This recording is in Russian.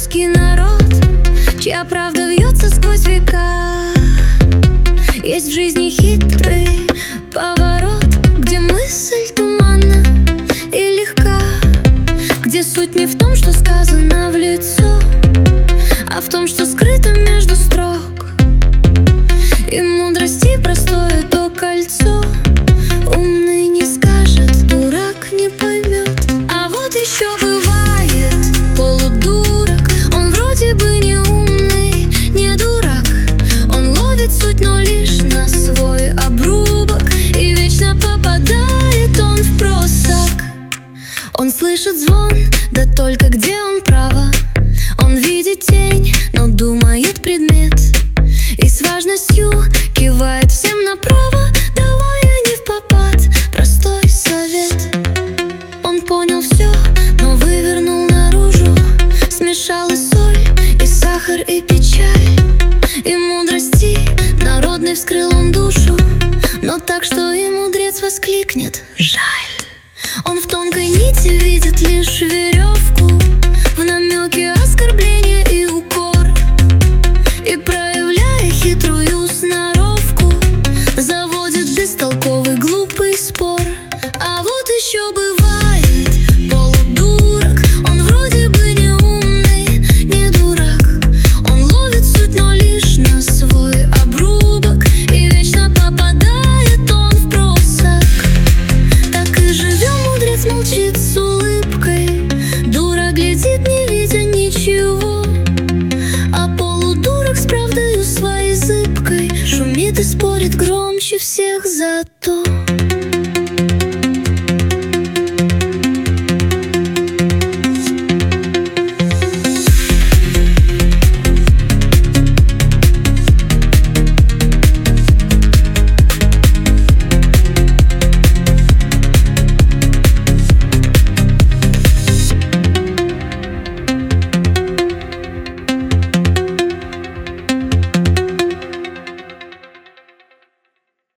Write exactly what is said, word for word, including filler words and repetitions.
русский народ, чья правда вьется сквозь века. Есть в жизни хитрый поворот, где мысль туманна и легка, где суть не в том, что сказано в лицо, а в том, что скрыто между строк. И мудрости простое то кольцо, умный не скажет, дурак не поймет. А вот еще бывает полудурок, он вроде бы не умный, не дурак. Он ловит суть, но лишь на свой обрубок, и вечно попадает он в просак. Он слышит звон, да только где он право. Он видит тень, но думает предмет, и с важностью кивает всем направо, давая не впопад простой совет. Он понял все, но вывернул наружу, смешал и соль, и сахар, и печаль, и мудрости народной вскрыл он душу, но так, что и мудрец воскликнет: жаль. Он в тонкой нити видит лишь веревку, в намеке оскорбления и укор, и, проявляя хитрую сноровку, заводит бестолковый глупый спор. А вот еще бывает полудурок, он вроде бы не умный, не дурак. Он ловит суть, но лишь на свой обрубок, и вечно попадает он в просак. Так и живем, мудрец молчит с улыбкой, дура глядит, не видя ничего, а полудурок с правдою своей зыбкой шумит и спорит громче всех зато.